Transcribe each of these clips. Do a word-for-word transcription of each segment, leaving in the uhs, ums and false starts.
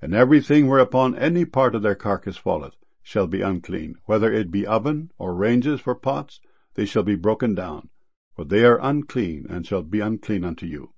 And everything whereupon any part of their carcass falleth shall be unclean, whether it be oven or ranges for pots, they shall be broken down, for they are unclean, and shall be unclean unto you.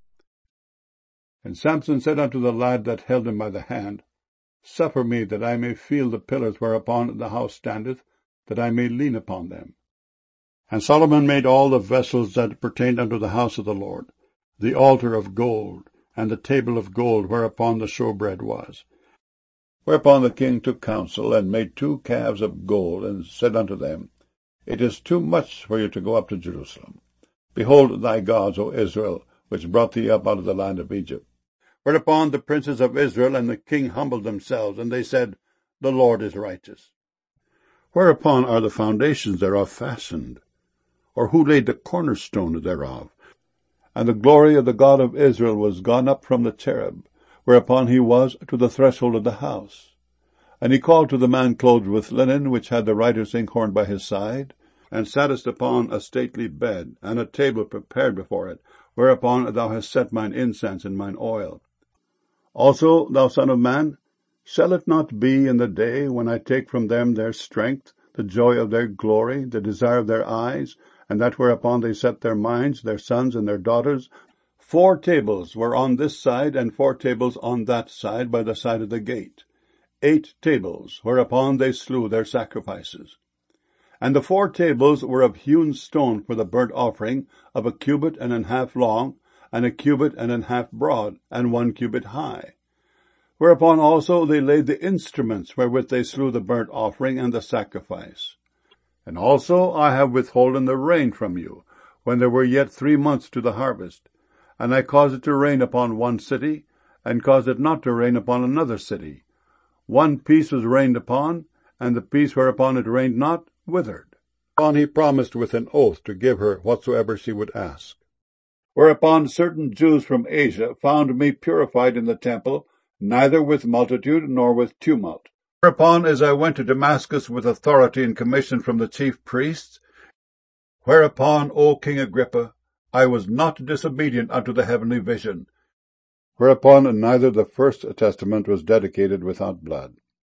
And Samson said unto the lad that held him by the hand, Suffer me that I may feel the pillars whereupon the house standeth, that I may lean upon them. And Solomon made all the vessels that pertained unto the house of the Lord, the altar of gold, and the table of gold whereupon the showbread was. Whereupon the king took counsel, and made two calves of gold, and said unto them, It is too much for you to go up to Jerusalem. Behold thy gods, O Israel, which brought thee up out of the land of Egypt. Whereupon the princes of Israel and the king humbled themselves, and they said, The Lord is righteous. Whereupon are the foundations thereof fastened? Or who laid the cornerstone thereof? And the glory of the God of Israel was gone up from the cherub, whereupon he was to the threshold of the house. And he called to the man clothed with linen, which had the writer's inkhorn by his side, and sattest upon a stately bed, and a table prepared before it, whereupon thou hast set mine incense and mine oil. Also, thou son of man, shall it not be in the day when I take from them their strength, the joy of their glory, the desire of their eyes, and that whereupon they set their minds, their sons and their daughters? Four tables were on this side, and four tables on that side by the side of the gate. Eight tables, whereupon they slew their sacrifices. And the four tables were of hewn stone for the burnt offering, of a cubit and an half long, and a cubit and an half broad, and one cubit high. Whereupon also they laid the instruments wherewith they slew the burnt offering and the sacrifice. And also I have withholden the rain from you, when there were yet three months to the harvest. And I caused it to rain upon one city, and caused it not to rain upon another city. One piece was rained upon, and the piece whereupon it rained not withered. Whereupon he promised with an oath to give her whatsoever she would ask. Whereupon certain Jews from Asia found me purified in the temple, neither with multitude nor with tumult. Whereupon, as I went to Damascus with authority and commission from the chief priests, whereupon, O King Agrippa, I was not disobedient unto the heavenly vision. Whereupon neither the first testament was dedicated without blood.